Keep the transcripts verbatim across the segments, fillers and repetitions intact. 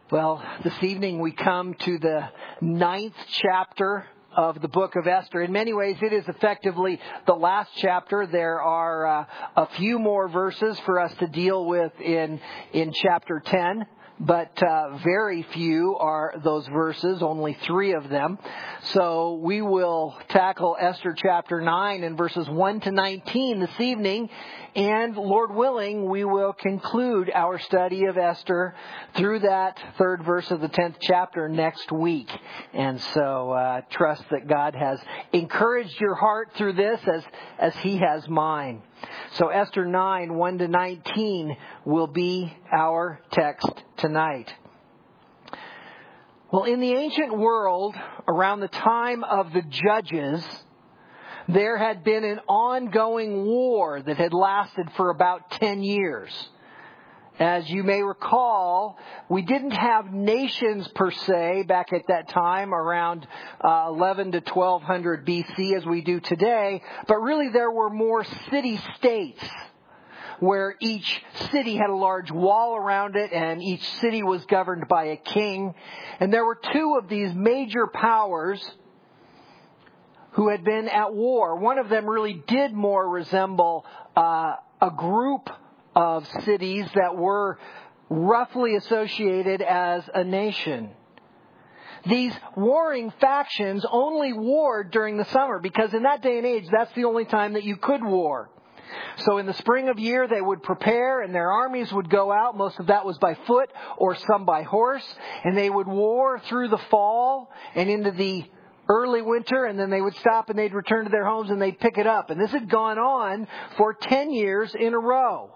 Well, this evening we come to the ninth chapter of the book of Esther. In many ways, it is effectively the last chapter. There are uh, a few more verses for us to deal with in in chapter ten. But uh, very few are those verses, only three of them. So we will tackle Esther chapter nine and verses one to nineteen this evening. And Lord willing, we will conclude our study of Esther through that third verse of the tenth chapter next week. And so uh, trust that God has encouraged your heart through this as, as He has mine. So Esther nine, one to nineteen will be our text tonight. Well, in the ancient world, around the time of the judges, there had been an ongoing war that had lasted for about ten years. As you may recall, we didn't have nations per se back at that time around uh, eleven to twelve hundred B C as we do today, but really there were more city-states where each city had a large wall around it and each city was governed by a king. And there were two of these major powers who had been at war. One of them really did more resemble uh, a group of cities that were roughly associated as a nation. These warring factions only warred during the summer because in that day and age, that's the only time that you could war. So in the spring of year, they would prepare and their armies would go out. Most of that was by foot or some by horse. And they would war through the fall and into the early winter, and then they would stop and they'd return to their homes and they'd pick it up. And this had gone on for ten years in a row.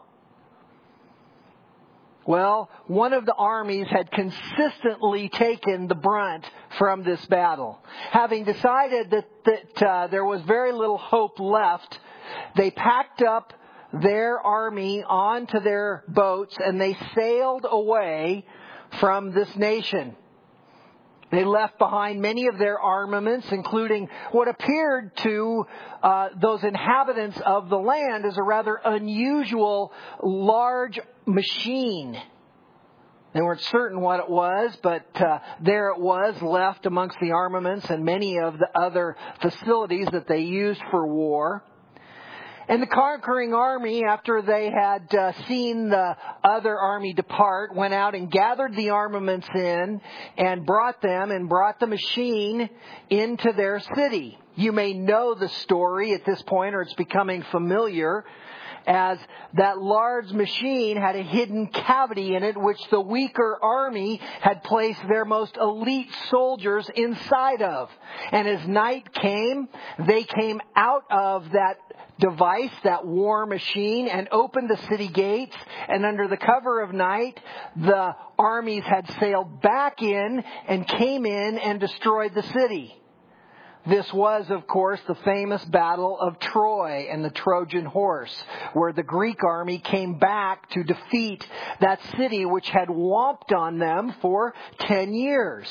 Well, one of the armies had consistently taken the brunt from this battle. Having decided that, that uh, there was very little hope left, they packed up their army onto their boats and they sailed away from this nation. They left behind many of their armaments, including what appeared to uh, those inhabitants of the land as a rather unusual large machine. They weren't certain what it was, but uh, there it was, left amongst the armaments and many of the other facilities that they used for war. And the conquering army, after they had uh, seen the other army depart, went out and gathered the armaments in and brought them and brought the machine into their city. You may know the story at this point, or it's becoming familiar, as that large machine had a hidden cavity in it which the weaker army had placed their most elite soldiers inside of. And as night came, they came out of that device, that war machine, and opened the city gates. And under the cover of night, the armies had sailed back in and came in and destroyed the city. This was, of course, the famous Battle of Troy and the Trojan Horse, where the Greek army came back to defeat that city which had whomped on them for ten years.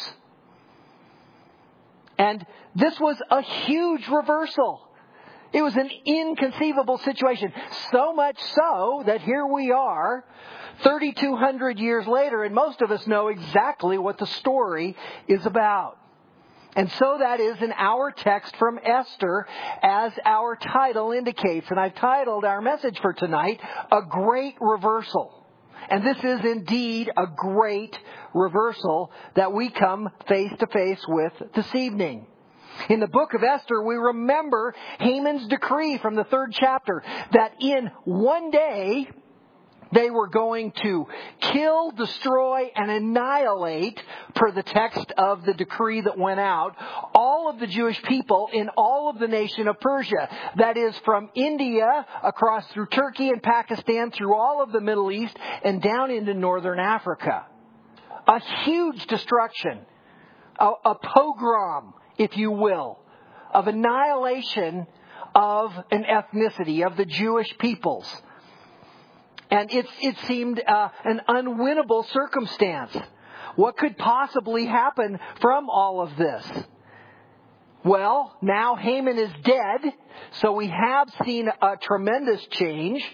And this was a huge reversal. It was an inconceivable situation. So much so that here we are, thirty-two hundred years later, and most of us know exactly what the story is about. And so that is in our text from Esther, as our title indicates. And I've titled our message for tonight, A Great Reversal. And this is indeed a great reversal that we come face to face with this evening. In the book of Esther, we remember Haman's decree from the third chapter that in one day they were going to kill, destroy, and annihilate, per the text of the decree that went out, all of the Jewish people in all of the nation of Persia. That is, from India, across through Turkey and Pakistan, through all of the Middle East, and down into northern Africa. A huge destruction, a, a pogrom, if you will, of annihilation of an ethnicity, of the Jewish peoples. And it, it seemed uh, an unwinnable circumstance. What could possibly happen from all of this? Well, now Haman is dead, so we have seen a tremendous change.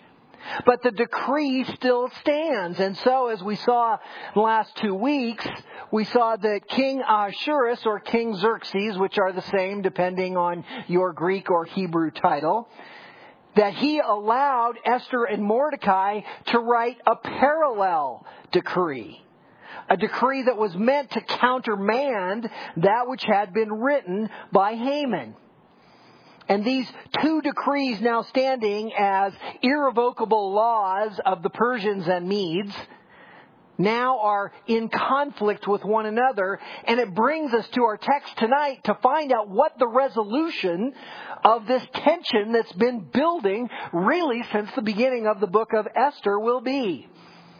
But the decree still stands. And so, as we saw in the last two weeks, we saw that King Ahasuerus, or King Xerxes, which are the same depending on your Greek or Hebrew title, that he allowed Esther and Mordecai to write a parallel decree. A decree that was meant to countermand that which had been written by Haman. And these two decrees now standing as irrevocable laws of the Persians and Medes now are in conflict with one another. And it brings us to our text tonight to find out what the resolution of this tension that's been building really since the beginning of the book of Esther will be.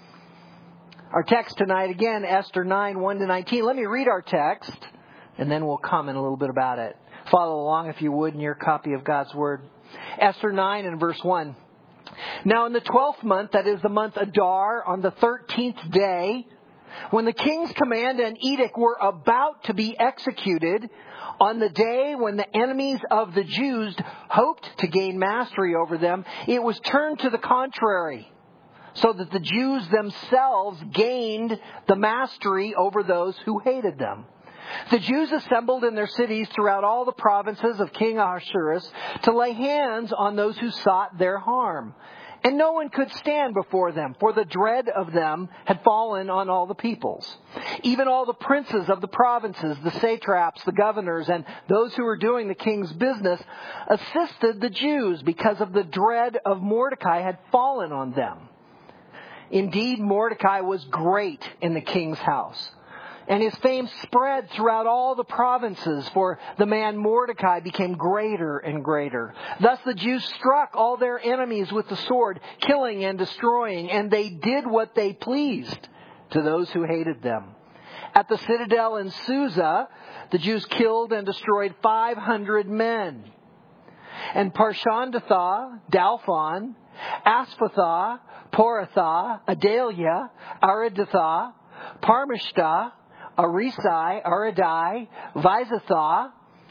Our text tonight, again, Esther nine, one to nineteen. Let me read our text, and then we'll comment a little bit about it. Follow along, if you would, in your copy of God's Word. Esther nine and verse one. Now in the twelfth month, that is the month Adar, on the thirteenth day, when the king's command and edict were about to be executed, on the day when the enemies of the Jews hoped to gain mastery over them, it was turned to the contrary, so that the Jews themselves gained the mastery over those who hated them. The Jews assembled in their cities throughout all the provinces of King Ahasuerus to lay hands on those who sought their harm. And no one could stand before them, for the dread of them had fallen on all the peoples. Even all the princes of the provinces, the satraps, the governors, and those who were doing the king's business assisted the Jews because of the dread of Mordecai had fallen on them. Indeed, Mordecai was great in the king's house, and his fame spread throughout all the provinces, for the man Mordecai became greater and greater. Thus the Jews struck all their enemies with the sword, killing and destroying, and they did what they pleased to those who hated them. At the citadel in Susa, the Jews killed and destroyed five hundred men. And Parshandatha, Dalphon, Asphatha, Poratha, Adalia, Aridatha, Parmashta, Arisai, Aradai, Vizatha,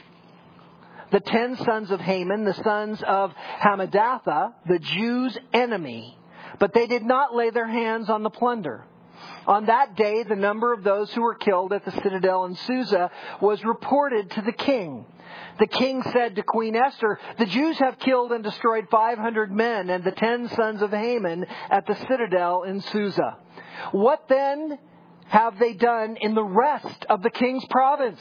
the ten sons of Haman, the sons of Hamadatha, the Jews' enemy. But they did not lay their hands on the plunder. On that day, the number of those who were killed at the citadel in Susa was reported to the king. The king said to Queen Esther, "The Jews have killed and destroyed five hundred men and the ten sons of Haman at the citadel in Susa. What then have they done in the rest of the king's province?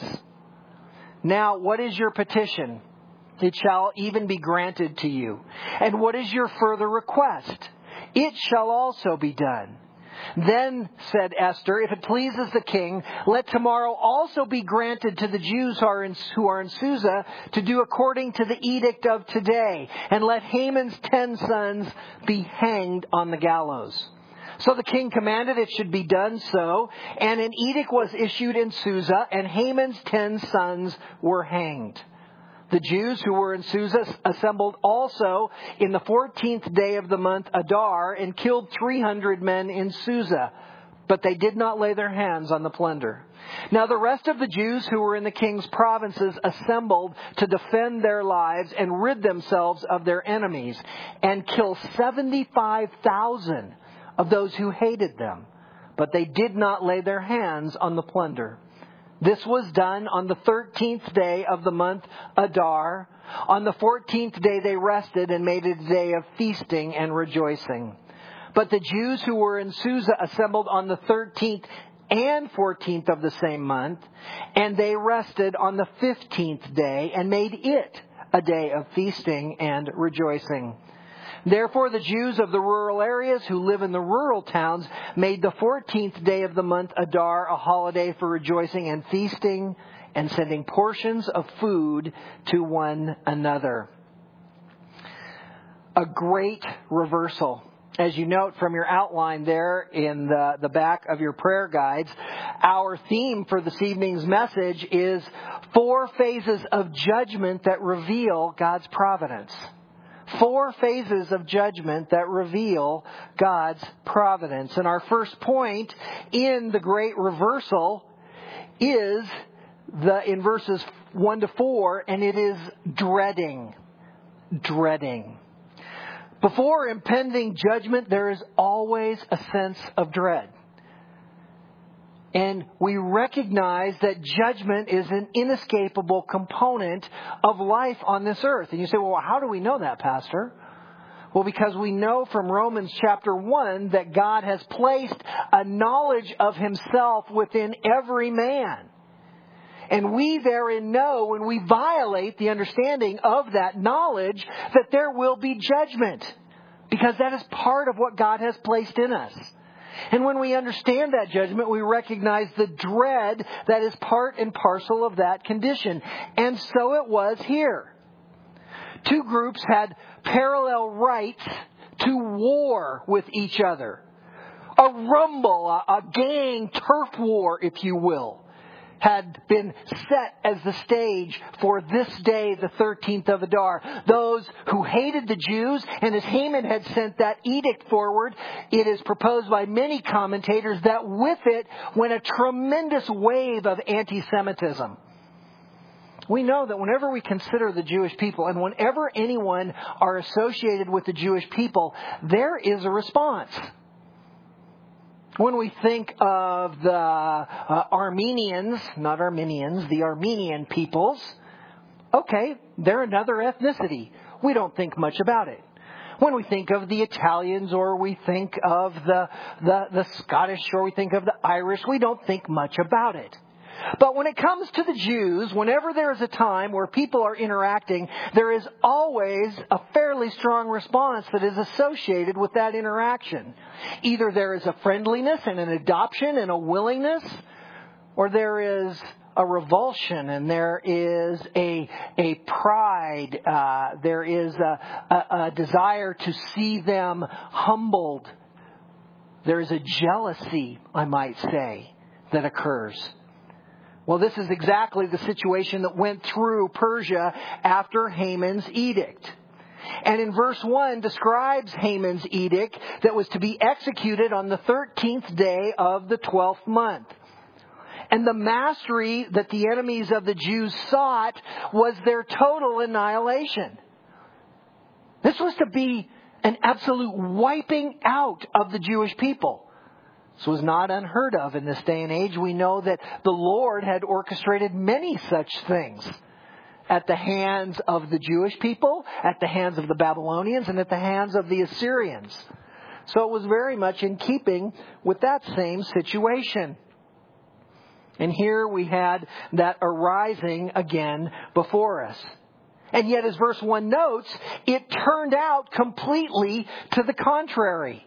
Now, what is your petition? It shall even be granted to you. And what is your further request? It shall also be done." Then said Esther, "If it pleases the king, let tomorrow also be granted to the Jews who are in, who are in Susa to do according to the edict of today, and let Haman's ten sons be hanged on the gallows." So the king commanded it should be done so, and an edict was issued in Susa, and Haman's ten sons were hanged. The Jews who were in Susa assembled also in the fourteenth day of the month Adar and killed three hundred men in Susa, but they did not lay their hands on the plunder. Now the rest of the Jews who were in the king's provinces assembled to defend their lives and rid themselves of their enemies, and kill seventy-five thousand of those who hated them, but they did not lay their hands on the plunder. This was done on the thirteenth day of the month Adar. On the fourteenth day they rested and made it a day of feasting and rejoicing. But the Jews who were in Susa assembled on the thirteenth and fourteenth of the same month, and they rested on the fifteenth day and made it a day of feasting and rejoicing. Therefore, the Jews of the rural areas who live in the rural towns made the fourteenth day of the month Adar a holiday for rejoicing and feasting and sending portions of food to one another. A great reversal. As you note from your outline there in the, the back of your prayer guides, our theme for this evening's message is four phases of judgment that reveal God's providence. Four phases of judgment that reveal God's providence. And our first point in the great reversal is the in verses one to four, and it is dreading. Dreading. Before impending judgment, there is always a sense of dread. And we recognize that judgment is an inescapable component of life on this earth. And you say, well, how do we know that, Pastor? Well, because we know from Romans chapter one that God has placed a knowledge of Himself within every man. And we therein know when we violate the understanding of that knowledge that there will be judgment. Because that is part of what God has placed in us. And when we understand that judgment, we recognize the dread that is part and parcel of that condition. And so it was here. Two groups had parallel rights to war with each other. A rumble, a, a gang turf war, if you will, had been set as the stage for this day, the thirteenth of Adar. Those who hated the Jews, and as Haman had sent that edict forward, it is proposed by many commentators that with it went a tremendous wave of anti-Semitism. We know that whenever we consider the Jewish people, and whenever anyone are associated with the Jewish people, there is a response. When we think of the uh, Armenians, not Armenians, the Armenian peoples, okay, they're another ethnicity. We don't think much about it. When we think of the Italians, or we think of the, the, the Scottish, or we think of the Irish, we don't think much about it. But when it comes to the Jews, whenever there is a time where people are interacting, there is always a fairly strong response that is associated with that interaction. Either there is a friendliness and an adoption and a willingness, or there is a revulsion and there is a a pride, uh, there is a, a, a desire to see them humbled. There is a jealousy, I might say, that occurs. Well, this is exactly the situation that went through Persia after Haman's edict. And in verse one describes Haman's edict that was to be executed on the thirteenth day of the twelfth month. And the mastery that the enemies of the Jews sought was their total annihilation. This was to be an absolute wiping out of the Jewish people. This was not unheard of in this day and age. We know that the Lord had orchestrated many such things at the hands of the Jewish people, at the hands of the Babylonians, and at the hands of the Assyrians. So it was very much in keeping with that same situation. And here we had that arising again before us. And yet, as verse one notes, it turned out completely to the contrary.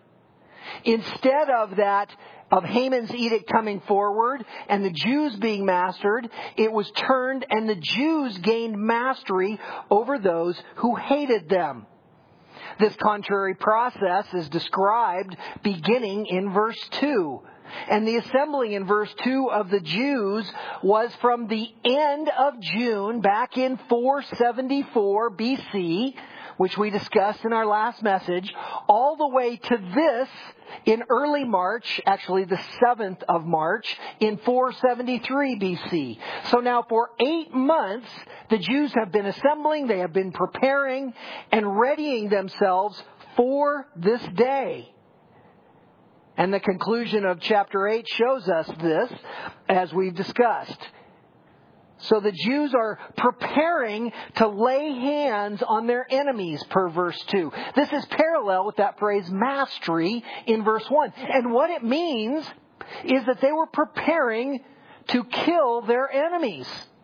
Instead of that, of Haman's edict coming forward and the Jews being mastered, it was turned and the Jews gained mastery over those who hated them. This contrary process is described beginning in verse two. And the assembling in verse two of the Jews was from the end of June back in four seventy-four B C, which we discussed in our last message, all the way to this in early March, actually the seventh of March, in four seventy-three B C. So now for eight months, the Jews have been assembling, they have been preparing and readying themselves for this day. And the conclusion of chapter eight shows us this, as we've discussed. So the Jews are preparing to lay hands on their enemies per verse two. This is parallel with that phrase mastery in verse one. And what it means is that they were preparing to kill their enemies.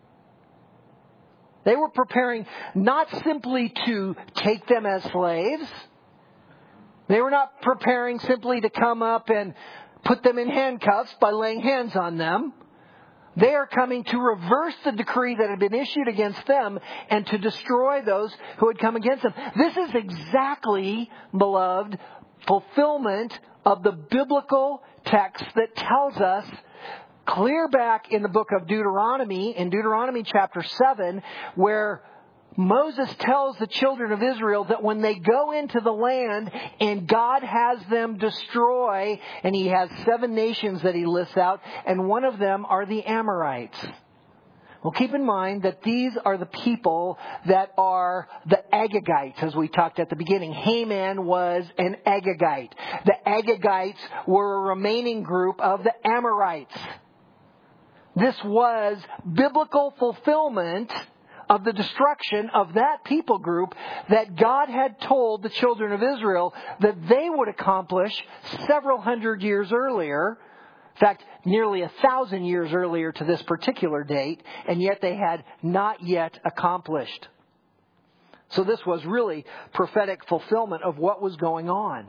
They were preparing not simply to take them as slaves. They were not preparing simply to come up and put them in handcuffs by laying hands on them. They are coming to reverse the decree that had been issued against them and to destroy those who had come against them. This is exactly, beloved, fulfillment of the biblical text that tells us clear back in the book of Deuteronomy, in Deuteronomy chapter seven, where Moses tells the children of Israel that when they go into the land and God has them destroy, and He has seven nations that He lists out, and one of them are the Amorites. Well, keep in mind that these are the people that are the Agagites, as we talked at the beginning. Haman was an Agagite. The Agagites were a remaining group of the Amorites. This was biblical fulfillment of the destruction of that people group that God had told the children of Israel that they would accomplish several hundred years earlier. In fact, nearly a thousand years earlier to this particular date, and yet they had not yet accomplished. So this was really prophetic fulfillment of what was going on.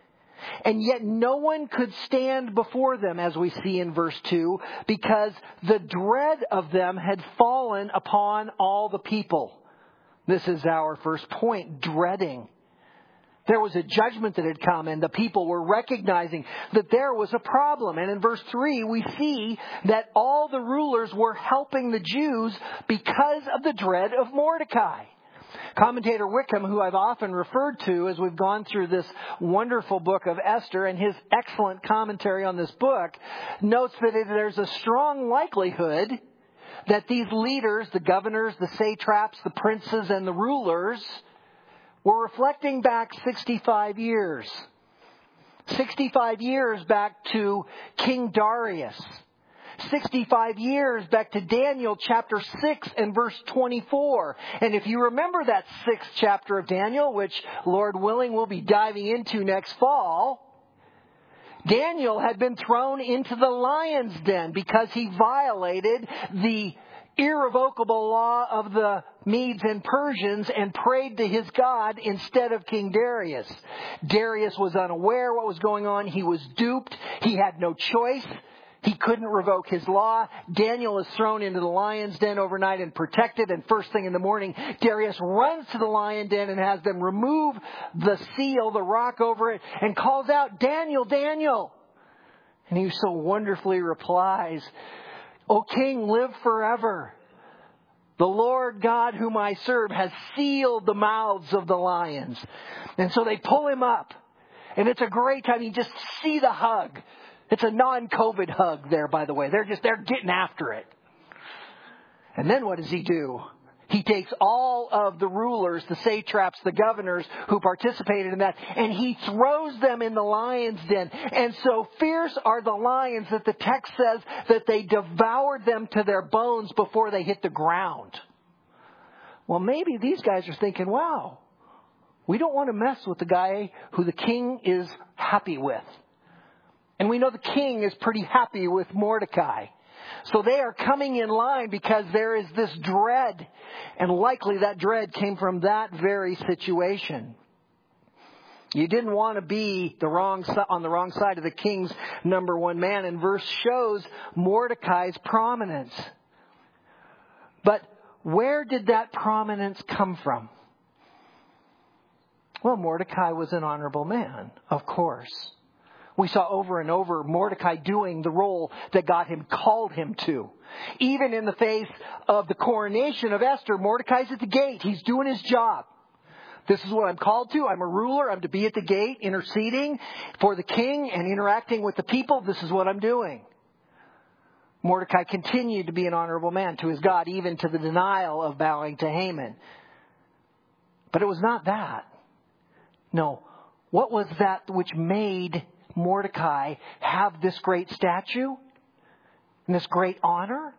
And yet no one could stand before them, as we see in verse two, because the dread of them had fallen upon all the people. This is our first point, dreading. There was a judgment that had come, and the people were recognizing that there was a problem. And in verse three, we see that all the rulers were helping the Jews because of the dread of Mordecai. Commentator Wickham, who I've often referred to as we've gone through this wonderful book of Esther, and his excellent commentary on this book, notes that there's a strong likelihood that these leaders, the governors, the satraps, the princes, and the rulers, we're reflecting back sixty-five years. sixty-five years back to King Darius. sixty-five years back to Daniel chapter six and verse twenty-four. And if you remember that sixth chapter of Daniel, which Lord willing we'll be diving into next fall, Daniel had been thrown into the lion's den because he violated the irrevocable law of the Medes and Persians and prayed to his God instead of King Darius. Darius was unaware what was going on. He was duped. He had no choice. He couldn't revoke his law. Daniel is thrown into the lion's den overnight and protected. And first thing in the morning, Darius runs to the lion den and has them remove the seal, the rock over it, and calls out, "Daniel, Daniel!" And he so wonderfully replies, "O king, live forever. The Lord God whom I serve has sealed the mouths of the lions." And so they pull him up. And it's a great time. You just see the hug. It's a non-COVID hug there, by the way. They're just, they're getting after it. And then what does he do? He takes all of the rulers, the satraps, the governors who participated in that, and he throws them in the lion's den. And so fierce are the lions that the text says that they devoured them to their bones before they hit the ground. Well, maybe these guys are thinking, wow, we don't want to mess with the guy who the king is happy with. And we know the king is pretty happy with Mordecai. So they are coming in line because there is this dread. And likely that dread came from that very situation. You didn't want to be the wrong on the wrong side of the king's number one man. And verse shows Mordecai's prominence. But where did that prominence come from? Well, Mordecai was an honorable man, of course. We saw over and over Mordecai doing the role that God had called him to. Even in the face of the coronation of Esther, Mordecai's at the gate. He's doing his job. This is what I'm called to. I'm a ruler. I'm to be at the gate interceding for the king and interacting with the people. This is what I'm doing. Mordecai continued to be an honorable man to his God, even to the denial of bowing to Haman. But it was not that. No. What was that which made Mordecai have this great statue and this great honor?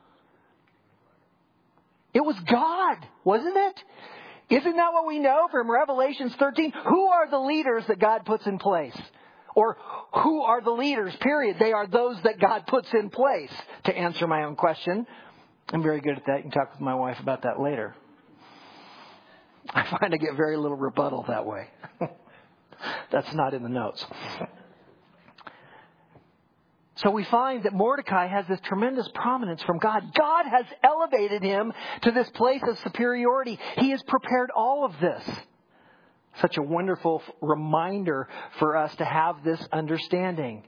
It was God, wasn't it? Isn't that what we know from Revelation thirteen? Who are the leaders that God puts in place? Or who are the leaders, period? They are those that God puts in place. To answer my own question, I'm very good at that. You can talk with my wife about that later. I find I get very little rebuttal that way. That's not in the notes. So we find that Mordecai has this tremendous prominence from God. God has elevated him to this place of superiority. He has prepared all of this. Such a wonderful reminder for us to have this understanding.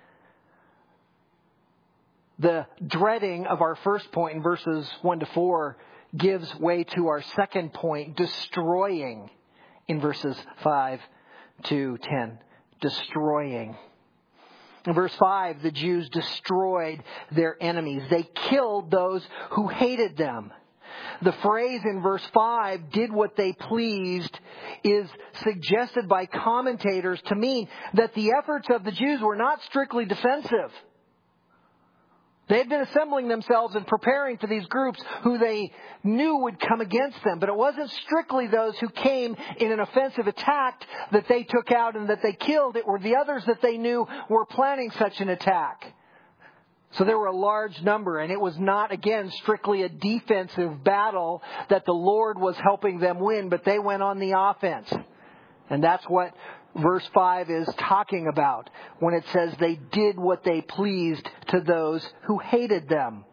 The dreading of our first point in verses one to four gives way to our second point, destroying, in verses five to ten. Destroying. In verse five, the Jews destroyed their enemies. They killed those who hated them. The phrase in verse five, did what they pleased, is suggested by commentators to mean that the efforts of the Jews were not strictly defensive. They had been assembling themselves and preparing for these groups who they knew would come against them. But it wasn't strictly those who came in an offensive attack that they took out and that they killed. It were the others that they knew were planning such an attack. So there were a large number, and it was not, again, strictly a defensive battle that the Lord was helping them win, but they went on the offense. And that's what verse five is talking about when it says they did what they pleased to those who hated them.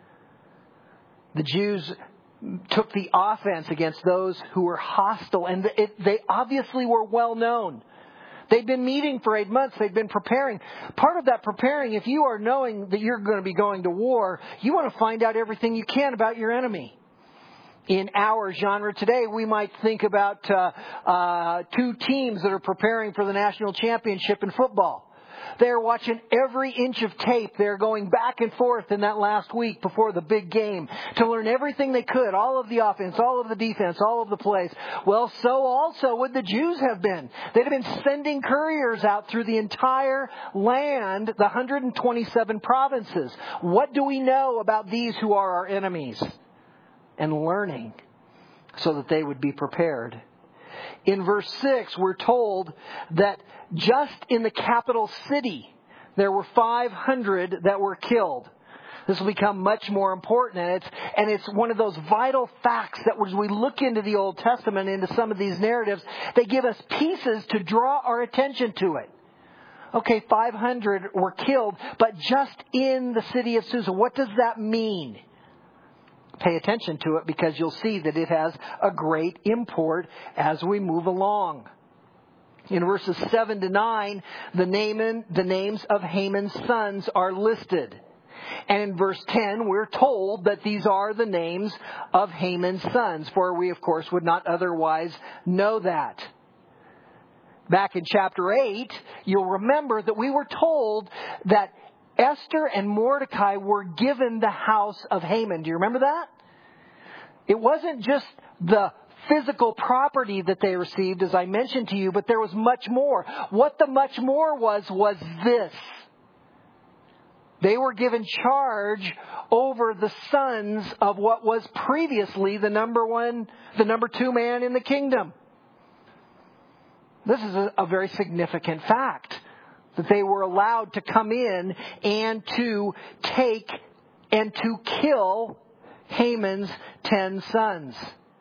The Jews took the offense against those who were hostile, and it, they obviously were well known. They'd been meeting for eight months. They'd been preparing. Part of that preparing, if you are knowing that you're going to be going to war, you want to find out everything you can about your enemy. In our genre today, we might think about uh, uh, two teams that are preparing for the national championship in football. They're watching every inch of tape. They're going back and forth in that last week before the big game to learn everything they could, all of the offense, all of the defense, all of the plays. Well, so also would the Jews have been. They'd have been sending couriers out through the entire land, the one hundred twenty-seven provinces. What do we know about these who are our enemies? And learning so that they would be prepared. In verse six, we're told that just in the capital city, there were five hundred that were killed. This will become much more important, and it's, and it's one of those vital facts that as we look into the Old Testament, into some of these narratives, they give us pieces to draw our attention to it. Okay, five hundred were killed, but just in the city of Susa. What does that mean? Pay attention to it because you'll see that it has a great import as we move along. In verses seven to nine, the, name, the names of Haman's sons are listed. And in verse ten, we're told that these are the names of Haman's sons, for we, of course, would not otherwise know that. Back in chapter eight, you'll remember that we were told that Esther and Mordecai were given the house of Haman. Do you remember that? It wasn't just the physical property that they received, as I mentioned to you, but there was much more. What the much more was, was this. They were given charge over the sons of what was previously the number one, the number two man in the kingdom. This is a, a very significant fact. That they were allowed to come in and to take and to kill Haman's ten sons.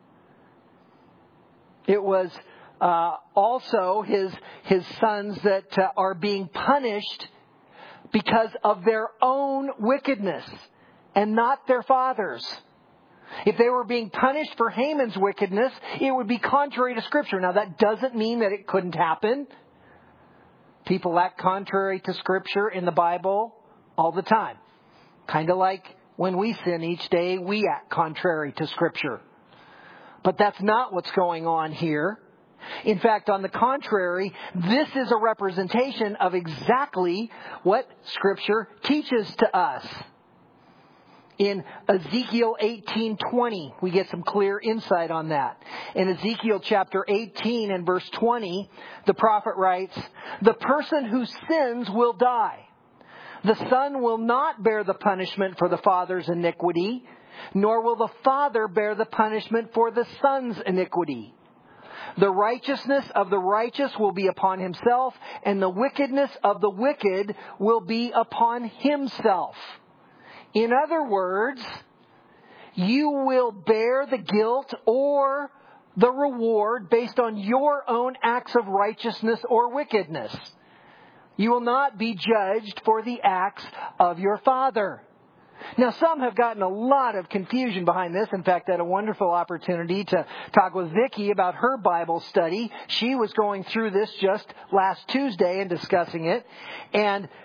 It was uh, also his his sons that uh, are being punished because of their own wickedness and not their father's. If they were being punished for Haman's wickedness, it would be contrary to Scripture. Now, that doesn't mean that it couldn't happen. People act contrary to Scripture in the Bible all the time. Kind of like when we sin each day, we act contrary to Scripture. But that's not what's going on here. In fact, on the contrary, this is a representation of exactly what Scripture teaches to us. In Ezekiel eighteen twenty, we get some clear insight on that. In Ezekiel chapter eighteen and verse twenty, the prophet writes, "The person who sins will die. The son will not bear the punishment for the father's iniquity, nor will the father bear the punishment for the son's iniquity. The righteousness of the righteous will be upon himself, and the wickedness of the wicked will be upon himself." In other words, you will bear the guilt or the reward based on your own acts of righteousness or wickedness. You will not be judged for the acts of your father. Now, some have gotten a lot of confusion behind this. In fact, I had a wonderful opportunity to talk with Vicki about her Bible study. She was going through this just last Tuesday and discussing it. And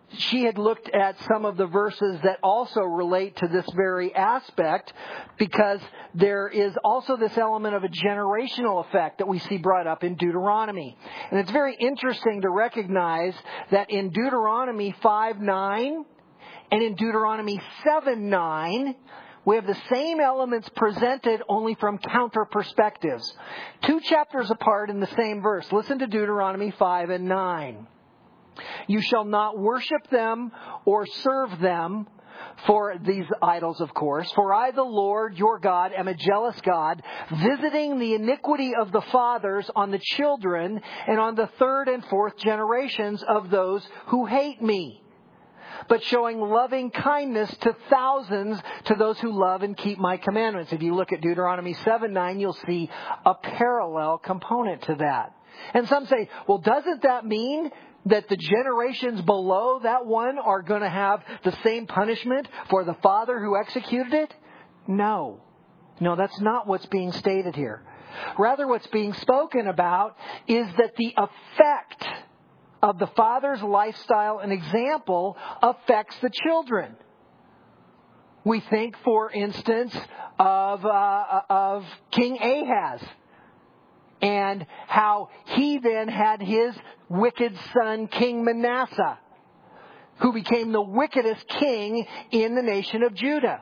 she had looked at some of the verses that also relate to this very aspect, because there is also this element of a generational effect that we see brought up in Deuteronomy. And it's very interesting to recognize that in Deuteronomy five nine and in Deuteronomy seven nine, we have the same elements presented only from counter perspectives. Two chapters apart in the same verse. Listen to Deuteronomy five and nine. You shall not worship them or serve them, for these idols, of course. For I, the Lord, your God, am a jealous God, visiting the iniquity of the fathers on the children and on the third and fourth generations of those who hate me, but showing loving kindness to thousands to those who love and keep my commandments. If you look at Deuteronomy seven nine, you'll see a parallel component to that. And some say, well, doesn't that mean that the generations below that one are going to have the same punishment for the father who executed it? No. No, that's not what's being stated here. Rather, what's being spoken about is that the effect of the father's lifestyle and example affects the children. We think, for instance, of, uh, of King Ahaz, and how he then had his wicked son, King Manasseh, who became the wickedest king in the nation of Judah.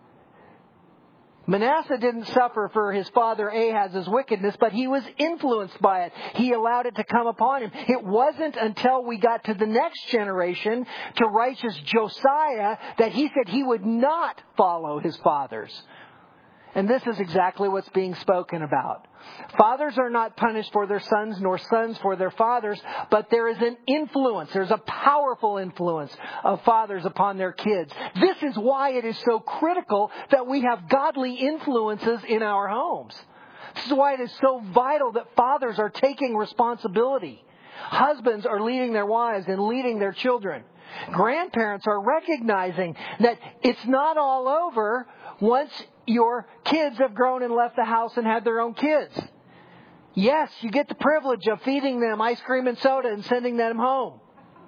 Manasseh didn't suffer for his father Ahaz's wickedness, but he was influenced by it. He allowed it to come upon him. It wasn't until we got to the next generation, to righteous Josiah, that he said he would not follow his fathers. And this is exactly what's being spoken about. Fathers are not punished for their sons, nor sons for their fathers, but there is an influence. There's a powerful influence of fathers upon their kids. This is why it is so critical that we have godly influences in our homes. This is why it is so vital that fathers are taking responsibility. Husbands are leading their wives and leading their children. Grandparents are recognizing that it's not all over once your kids have grown and left the house and had their own kids. Yes, you get the privilege of feeding them ice cream and soda and sending them home.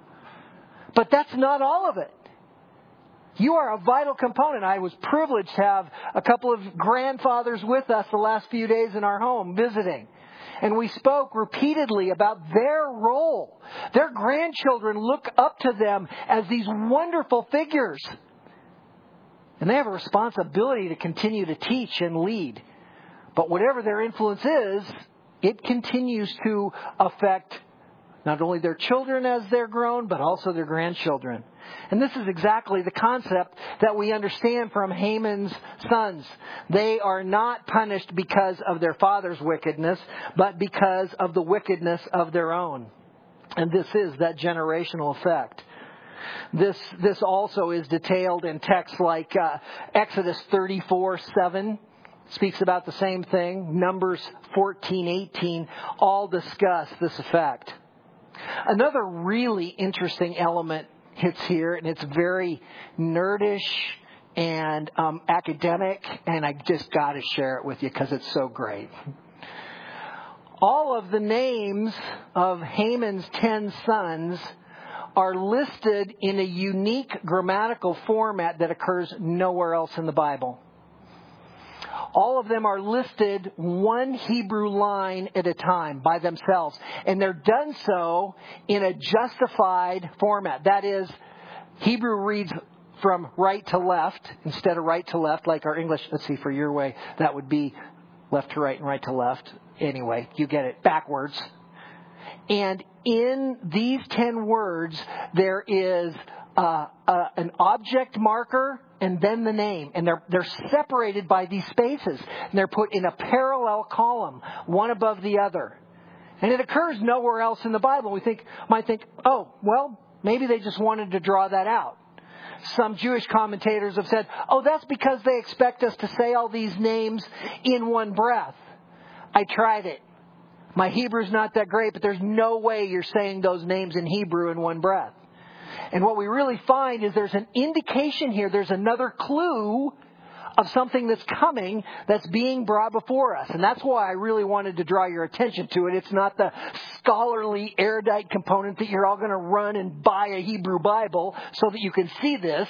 But that's not all of it. You are a vital component. I was privileged to have a couple of grandfathers with us the last few days in our home visiting. And we spoke repeatedly about their role. Their grandchildren look up to them as these wonderful figures. And they have a responsibility to continue to teach and lead. But whatever their influence is, it continues to affect not only their children as they're grown, but also their grandchildren. And this is exactly the concept that we understand from Haman's sons. They are not punished because of their father's wickedness, but because of the wickedness of their own. And this is that generational effect. This this also is detailed in texts like uh, Exodus thirty-four seven. Speaks about the same thing. Numbers fourteen eighteen all discuss this effect. Another really interesting element hits here, and it's very nerdish and um, academic, and I just got to share it with you because it's so great. All of the names of Haman's ten sons are listed in a unique grammatical format that occurs nowhere else in the Bible. All of them are listed one Hebrew line at a time by themselves. And they're done so in a justified format. That is, Hebrew reads from right to left instead of right to left like our English. Let's see, for your way, that would be left to right and right to left. Anyway, you get it, backwards. And in these ten words, there is uh, uh, an object marker and then the name. And they're they're separated by these spaces. And they're put in a parallel column, one above the other. And it occurs nowhere else in the Bible. We think might think, oh, well, maybe they just wanted to draw that out. Some Jewish commentators have said, oh, that's because they expect us to say all these names in one breath. I tried it. My Hebrew's not that great, but there's no way you're saying those names in Hebrew in one breath. And what we really find is there's an indication here, there's another clue of something that's coming, that's being brought before us. And that's why I really wanted to draw your attention to it. It's not the scholarly, erudite component that you're all going to run and buy a Hebrew Bible so that you can see this.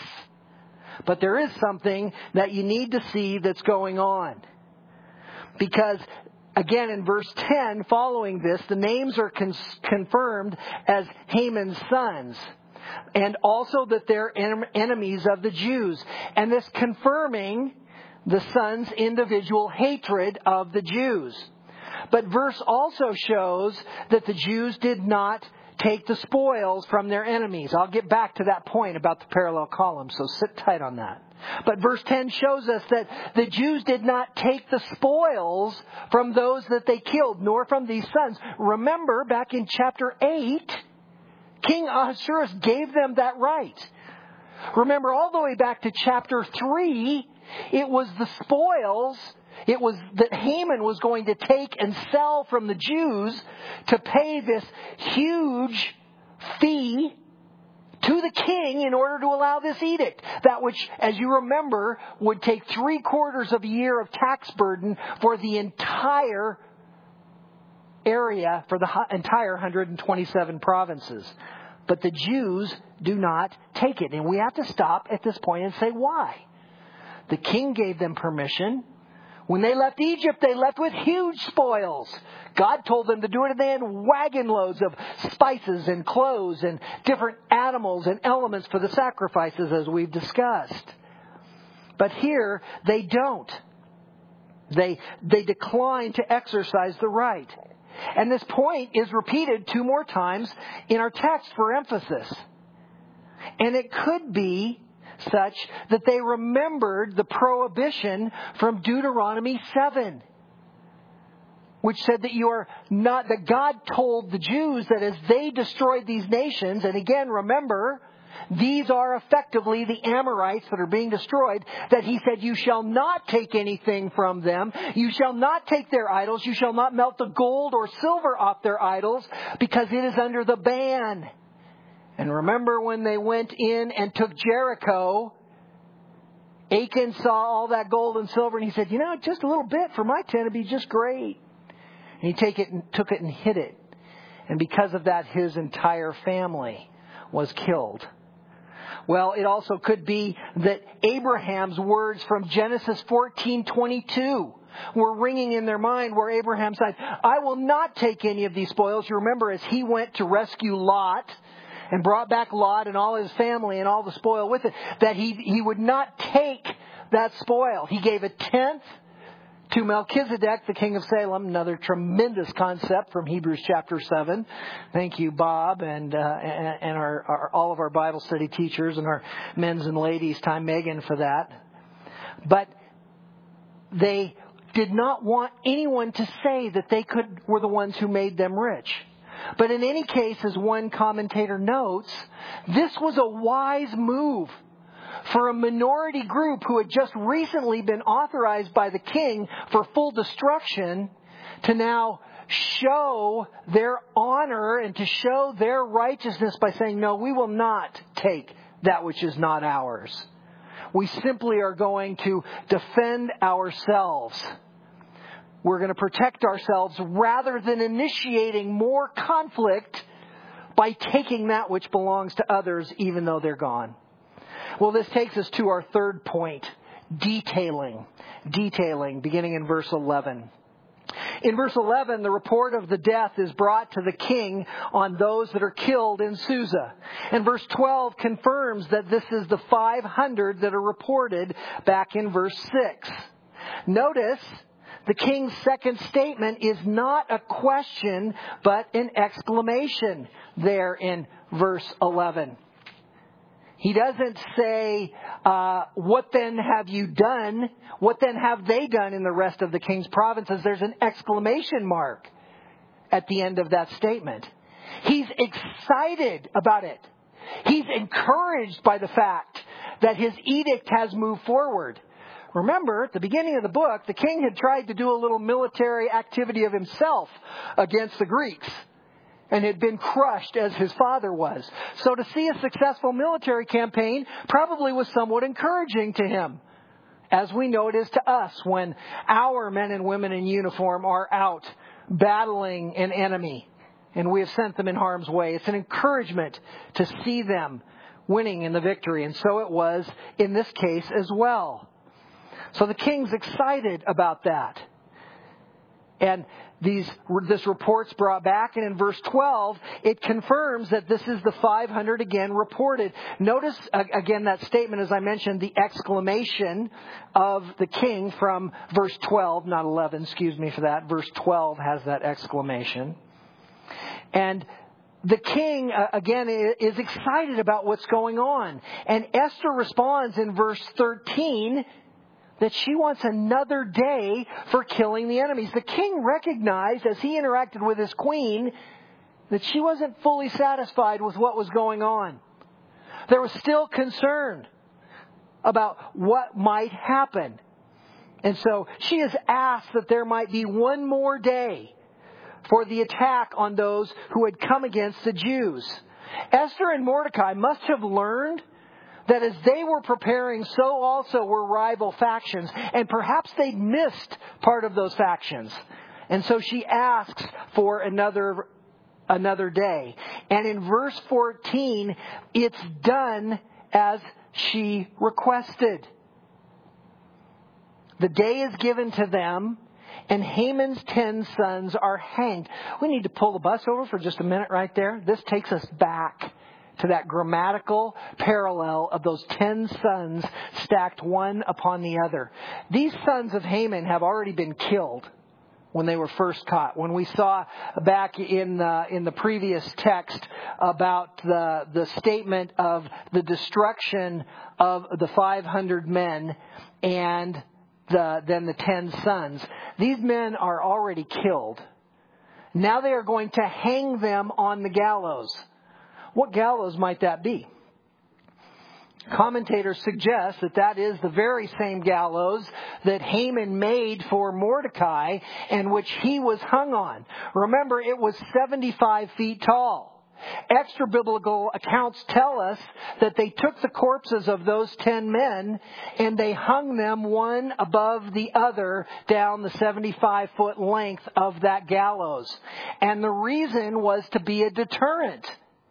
But there is something that you need to see that's going on. Because, again, in verse ten, following this, the names are con- confirmed as Haman's sons. And also that they're en- enemies of the Jews. And this confirming the sons' individual hatred of the Jews. But verse also shows that the Jews did not take the spoils from their enemies. I'll get back to that point about the parallel column, so sit tight on that. But verse ten shows us that the Jews did not take the spoils from those that they killed, nor from these sons. Remember, back in chapter eight, King Ahasuerus gave them that right. Remember, all the way back to chapter three, it was the spoils, it was that Haman was going to take and sell from the Jews to pay this huge fee to the king in order to allow this edict. That which, as you remember, would take three quarters of a year of tax burden for the entire area, for the entire one hundred twenty-seven provinces. But the Jews do not take it. And we have to stop at this point and say, why? The king gave them permission. When they left Egypt, they left with huge spoils. God told them to do it, and they had wagon loads of spices and clothes and different animals and elements for the sacrifices, as we've discussed. But here, they don't. They, they decline to exercise the right. And this point is repeated two more times in our text for emphasis. And it could be such that they remembered the prohibition from Deuteronomy seven, which said that you are not, that God told the Jews that as they destroyed these nations, and again, remember, these are effectively the Amorites that are being destroyed, that He said, you shall not take anything from them. You shall not take their idols. You shall not melt the gold or silver off their idols, because it is under the ban. And remember when they went in and took Jericho, Achan saw all that gold and silver, and he said, you know, just a little bit for my tent would be just great. And he take it and took it and hid it. And because of that, his entire family was killed. Well, it also could be that Abraham's words from Genesis fourteen twenty-two were ringing in their mind, where Abraham said, I will not take any of these spoils. You remember, as he went to rescue Lot and brought back Lot and all his family and all the spoil with it, that he, he would not take that spoil. He gave a tenth to Melchizedek, the king of Salem, another tremendous concept from Hebrews chapter seven. Thank you, Bob, and uh, and, and our, our all of our Bible study teachers and our men's and ladies' time, Megan, for that. But they did not want anyone to say that they could were the ones who made them rich. But in any case, as one commentator notes, this was a wise move for a minority group who had just recently been authorized by the king for full destruction to now show their honor and to show their righteousness by saying, no, we will not take that which is not ours. We simply are going to defend ourselves. We're going to protect ourselves rather than initiating more conflict by taking that which belongs to others, even though they're gone. Well, this takes us to our third point, detailing. Detailing, beginning in verse eleven. In verse eleven, the report of the death is brought to the king on those that are killed in Susa. And verse twelve confirms that this is the five hundred that are reported back in verse six. Notice, the king's second statement is not a question, but an exclamation there in verse eleven. He doesn't say, uh, what then have you done? What then have they done in the rest of the king's provinces? There's an exclamation mark at the end of that statement. He's excited about it. He's encouraged by the fact that his edict has moved forward. Remember, at the beginning of the book, the king had tried to do a little military activity of himself against the Greeks, and had been crushed as his father was. So to see a successful military campaign probably was somewhat encouraging to him. as we know it is to us when our men and women in uniform are out battling an enemy and we have sent them in harm's way. It's an encouragement to see them winning in the victory. And so it was in this case as well. So the king's excited about that. And these this report's brought back, and in verse twelve, it confirms that this is the five hundred again reported. Notice, again, that statement, as I mentioned, the exclamation of the king from verse twelve, not eleven, excuse me for that. Verse twelve has that exclamation. And the king, uh, again, is excited about what's going on. And Esther responds in verse thirteen that she wants another day for killing the enemies. The king recognized, as he interacted with his queen, that she wasn't fully satisfied with what was going on. There was still concern about what might happen. And so she has asked that there might be one more day for the attack on those who had come against the Jews. Esther and Mordecai must have learned that as they were preparing, so also were rival factions. And perhaps they'd missed part of those factions. And so she asks for another, another day. And in verse fourteen, it's done as she requested. The day is given to them, and Haman's ten sons are hanged. We need to pull the bus over for just a minute right there. This takes us back to that grammatical parallel of those ten sons stacked one upon the other. These sons of Haman have already been killed when they were first caught. When we saw back in the, in the previous text about the, the statement of the destruction of the five hundred men and the, then the ten sons, these men are already killed. Now they are going to hang them on the gallows. What gallows might that be? Commentators suggest that that is the very same gallows that Haman made for Mordecai and which he was hung on. Remember, it was seventy-five feet tall. Extra biblical accounts tell us that they took the corpses of those ten men and they hung them one above the other down the seventy-five foot length of that gallows. And the reason was to be a deterrent.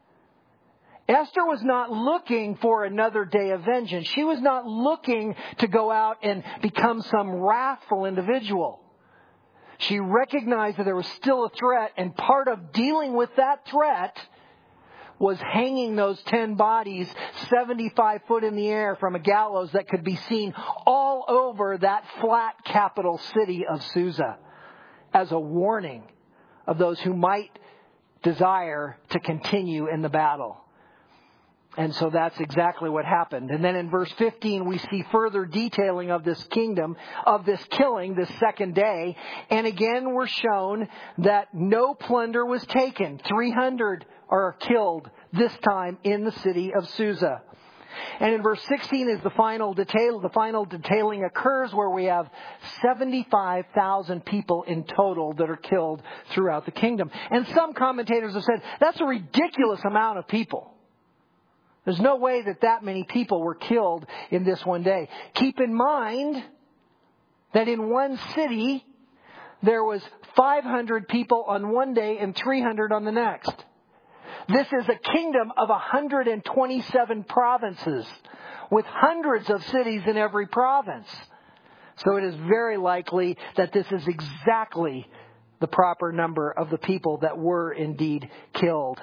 Esther was not looking for another day of vengeance. She was not looking to go out and become some wrathful individual. She recognized that there was still a threat, and part of dealing with that threat was hanging those ten bodies seventy-five foot in the air from a gallows that could be seen all over that flat capital city of Susa as a warning of those who might desire to continue in the battle. And so that's exactly what happened. And then in verse fifteen, we see further detailing of this kingdom, of this killing, this second day. And again, we're shown that no plunder was taken. three hundred are killed this time in the city of Susa. And in verse sixteen is the final detail. The final detailing occurs where we have seventy-five thousand people in total that are killed throughout the kingdom. And some commentators have said that's a ridiculous amount of people. There's no way that that many people were killed in this one day. Keep in mind that in one city, there was five hundred people on one day and three hundred on the next. This is a kingdom of one hundred twenty-seven provinces with hundreds of cities in every province. So it is very likely that this is exactly the proper number of the people that were indeed killed.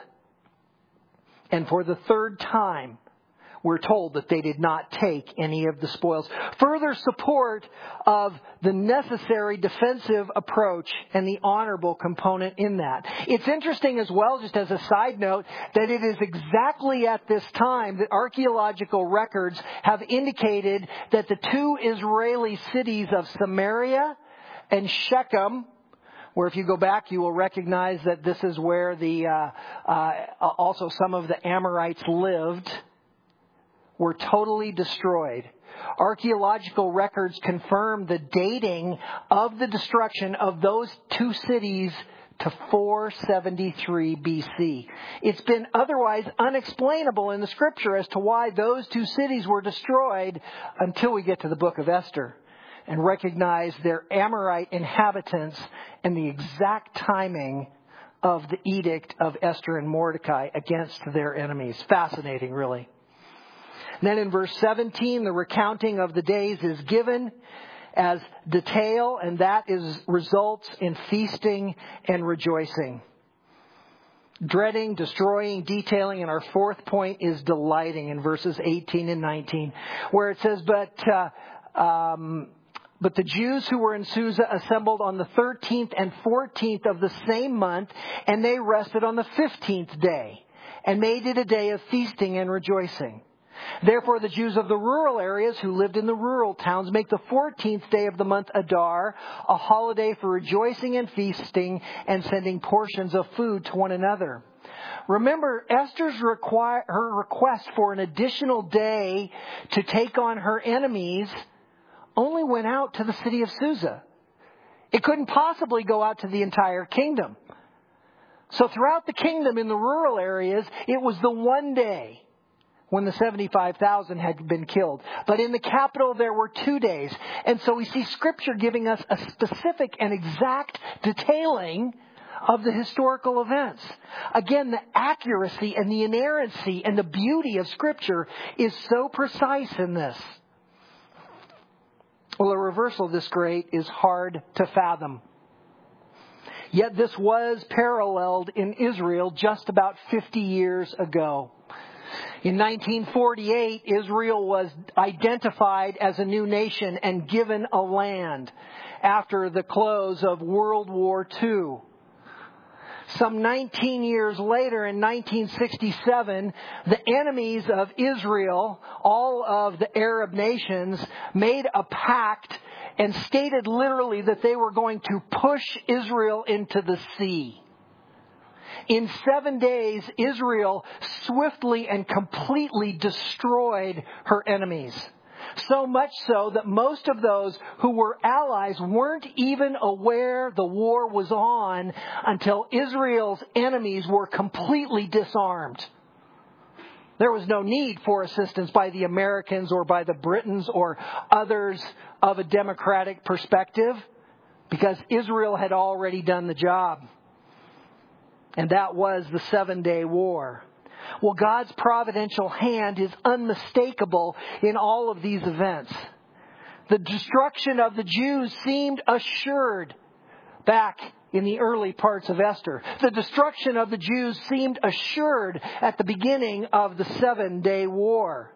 And for the third time, we're told that they did not take any of the spoils. Further support of the necessary defensive approach and the honorable component in that. It's interesting as well, just as a side note, that it is exactly at this time that archaeological records have indicated that the two Israeli cities of Samaria and Shechem, where if you go back, you will recognize that this is where the uh, uh, also some of the Amorites lived, were totally destroyed. Archaeological records confirm the dating of the destruction of those two cities to four seventy-three B C. It's been otherwise unexplainable in the Scripture as to why those two cities were destroyed until we get to the book of Esther and recognize their Amorite inhabitants and the exact timing of the edict of Esther and Mordecai against their enemies. Fascinating, really. And then in verse seventeen, the recounting of the days is given as detail, and that is results in feasting and rejoicing. Dreading, destroying, detailing, and our fourth point is delighting in verses eighteen and nineteen, where it says, but uh, um, but the Jews who were in Susa assembled on the thirteenth and fourteenth of the same month, and they rested on the fifteenth day, and made it a day of feasting and rejoicing. Therefore, the Jews of the rural areas who lived in the rural towns make the fourteenth day of the month Adar a holiday for rejoicing and feasting and sending portions of food to one another. Remember, Esther's require, her request for an additional day to take on her enemies only went out to the city of Susa. It couldn't possibly go out to the entire kingdom. So throughout the kingdom in the rural areas, it was the one day when the seventy-five thousand had been killed. But in the capital, there were two days. And so we see Scripture giving us a specific and exact detailing of the historical events. Again, the accuracy and the inerrancy and the beauty of Scripture is so precise in this. Well, a reversal this great is hard to fathom. Yet this was paralleled in Israel just about fifty years ago. In nineteen forty-eight, Israel was identified as a new nation and given a land after the close of World War Two. Some nineteen years later, in nineteen sixty-seven, the enemies of Israel, all of the Arab nations, made a pact and stated literally that they were going to push Israel into the sea. In seven days, Israel swiftly and completely destroyed her enemies. So much so that most of those who were allies weren't even aware the war was on until Israel's enemies were completely disarmed. There was no need for assistance by the Americans or by the Britons or others of a democratic perspective because Israel had already done the job. And that was the seven-day war. Well, God's providential hand is unmistakable in all of these events. The destruction of the Jews seemed assured back in the early parts of Esther. The destruction of the Jews seemed assured at the beginning of the seven-day war.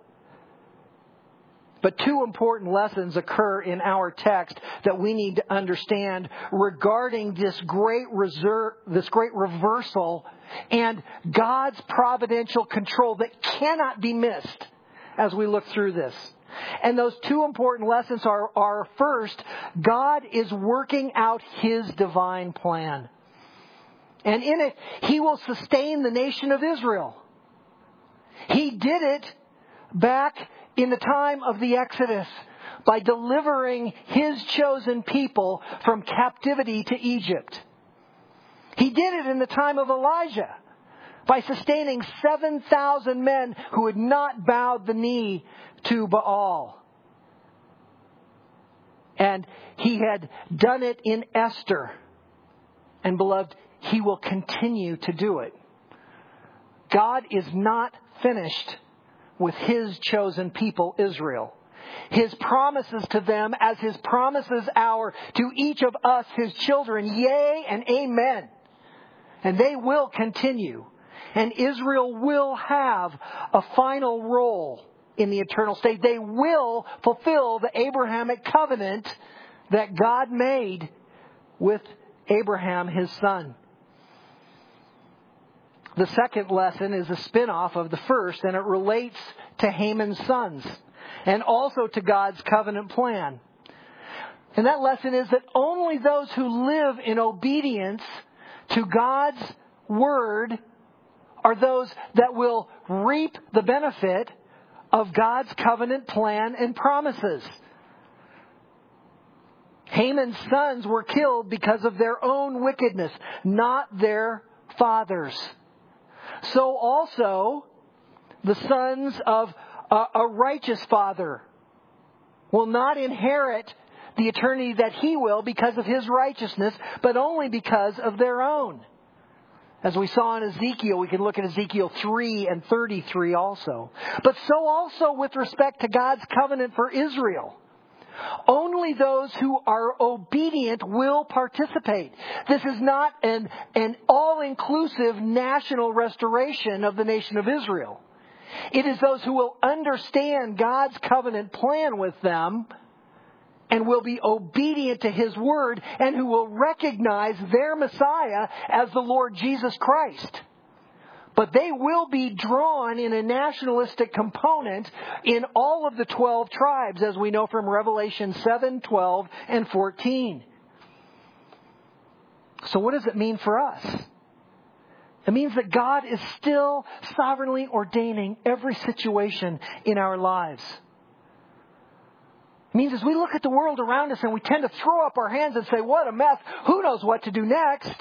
But two important lessons occur in our text that we need to understand regarding this great reserve, this great reversal and God's providential control that cannot be missed as we look through this. And those two important lessons are, are first, God is working out His divine plan. And in it, He will sustain the nation of Israel. He did it back in the time of the Exodus by delivering His chosen people from captivity to Egypt. He did it in the time of Elijah by sustaining seven thousand men who had not bowed the knee to Baal. And He had done it in Esther. And beloved, He will continue to do it. God is not finished with His chosen people, Israel. His promises to them as His promises are to each of us, His children, yea and amen. And they will continue. And Israel will have a final role in the eternal state. They will fulfill the Abrahamic covenant that God made with Abraham, his son. The second lesson is a spin-off of the first, and it relates to Haman's sons and also to God's covenant plan. And that lesson is that only those who live in obedience to God's word are those that will reap the benefit of God's covenant plan and promises. Haman's sons were killed because of their own wickedness, not their father's. So also, the sons of a, a righteous father will not inherit the eternity that he will because of his righteousness, but only because of their own. As we saw in Ezekiel, we can look at Ezekiel three and thirty-three also. But so also with respect to God's covenant for Israel. Only those who are obedient will participate. This is not an, an all-inclusive national restoration of the nation of Israel. It is those who will understand God's covenant plan with them and will be obedient to His word and who will recognize their Messiah as the Lord Jesus Christ. But they will be drawn in a nationalistic component in all of the twelve tribes, as we know from Revelation seven, twelve, and fourteen. So what does it mean for us? It means that God is still sovereignly ordaining every situation in our lives. It means as we look at the world around us and we tend to throw up our hands and say, what a mess, who knows what to do next?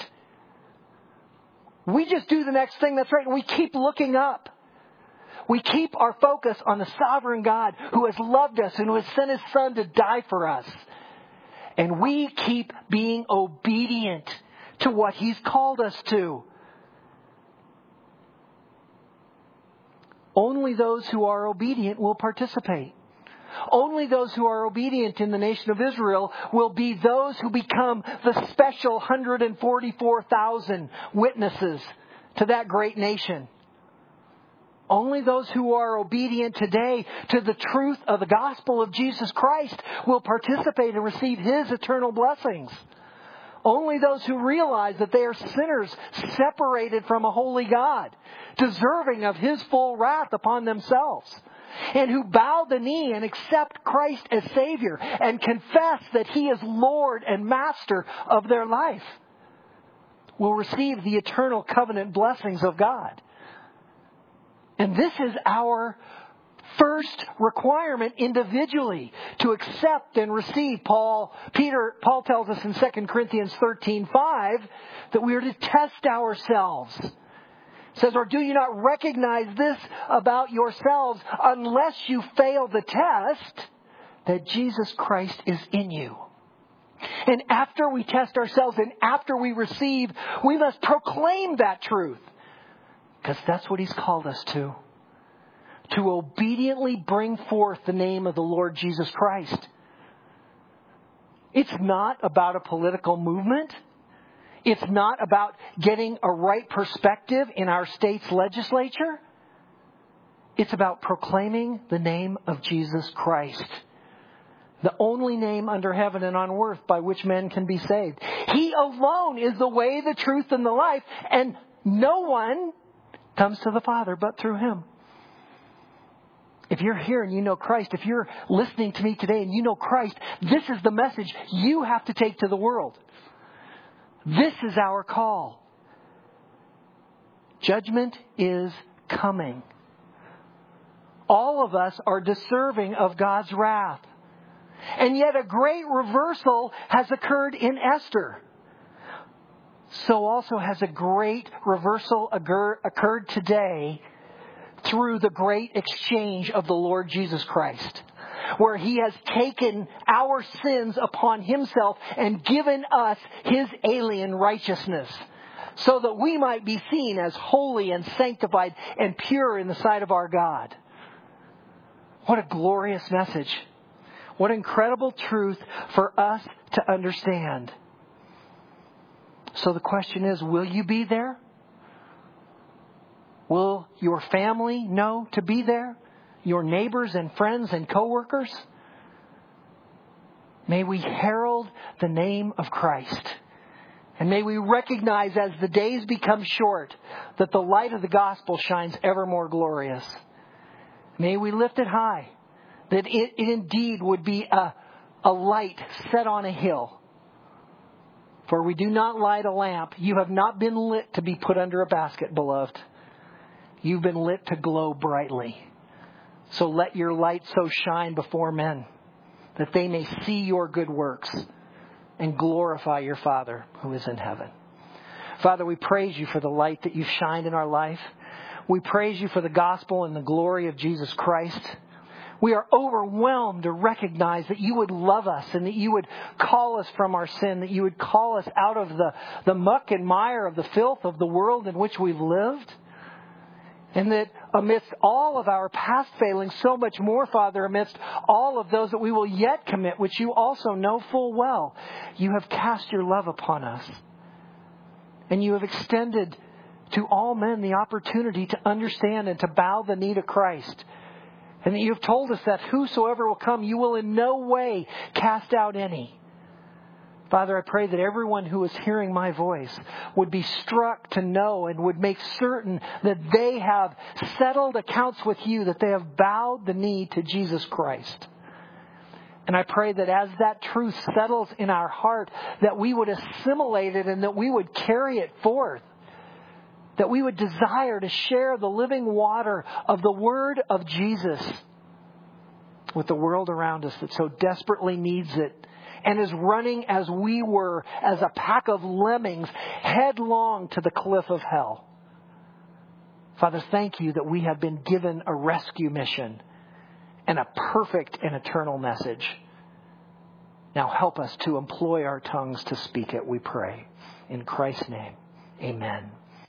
We just do the next thing that's right, and we keep looking up. We keep our focus on the sovereign God who has loved us and who has sent His Son to die for us. And we keep being obedient to what He's called us to. Only those who are obedient will participate. Only those who are obedient in the nation of Israel will be those who become the special one hundred forty-four thousand witnesses to that great nation. Only those who are obedient today to the truth of the gospel of Jesus Christ will participate and receive His eternal blessings. Only those who realize that they are sinners separated from a holy God, deserving of His full wrath upon themselves, and who bow the knee and accept Christ as Savior and confess that He is Lord and Master of their life, will receive the eternal covenant blessings of God. And this is our first requirement individually, to accept and receive. Paul, Peter, Paul tells us in Second Corinthians thirteen five that we are to test ourselves. It says, or do you not recognize this about yourselves unless you fail the test, that Jesus Christ is in you? And after we test ourselves and after we receive, we must proclaim that truth. Because that's what He's called us to. To obediently bring forth the name of the Lord Jesus Christ. It's not about a political movement. It's not about getting a right perspective in our state's legislature. It's about proclaiming the name of Jesus Christ. The only name under heaven and on earth by which men can be saved. He alone is the way, the truth, and the life. And no one comes to the Father but through Him. If you're here and you know Christ, if you're listening to me today and you know Christ, this is the message you have to take to the world. This is our call. Judgment is coming. All of us are deserving of God's wrath. And yet a great reversal has occurred in Esther. So also has a great reversal occurred today through the great exchange of the Lord Jesus Christ, where He has taken our sins upon Himself and given us His alien righteousness, so that we might be seen as holy and sanctified and pure in the sight of our God. What a glorious message. What incredible truth for us to understand. So the question is, will you be there? Will your family know to be there? Your neighbors and friends and coworkers? May we herald the name of Christ. And may we recognize as the days become short that the light of the gospel shines ever more glorious. May we lift it high, that it, it indeed would be a, a light set on a hill. For we do not light a lamp. You have not been lit to be put under a basket, beloved. You've been lit to glow brightly. So let your light so shine before men that they may see your good works and glorify your Father who is in heaven. Father, we praise you for the light that you've shined in our life. We praise you for the gospel and the glory of Jesus Christ. We are overwhelmed to recognize that you would love us and that you would call us from our sin, that you would call us out of the, the muck and mire of the filth of the world in which we've lived. And that amidst all of our past failings, so much more, Father, amidst all of those that we will yet commit, which you also know full well, you have cast your love upon us. And you have extended to all men the opportunity to understand and to bow the knee to Christ. And that you have told us that whosoever will come, you will in no way cast out any. Father, I pray that everyone who is hearing my voice would be struck to know and would make certain that they have settled accounts with you, that they have bowed the knee to Jesus Christ. And I pray that as that truth settles in our heart, that we would assimilate it and that we would carry it forth. That we would desire to share the living water of the Word of Jesus with the world around us that so desperately needs it and is running as we were, as a pack of lemmings, headlong to the cliff of hell. Father, thank you that we have been given a rescue mission and a perfect and eternal message. Now help us to employ our tongues to speak it, we pray. In Christ's name, amen.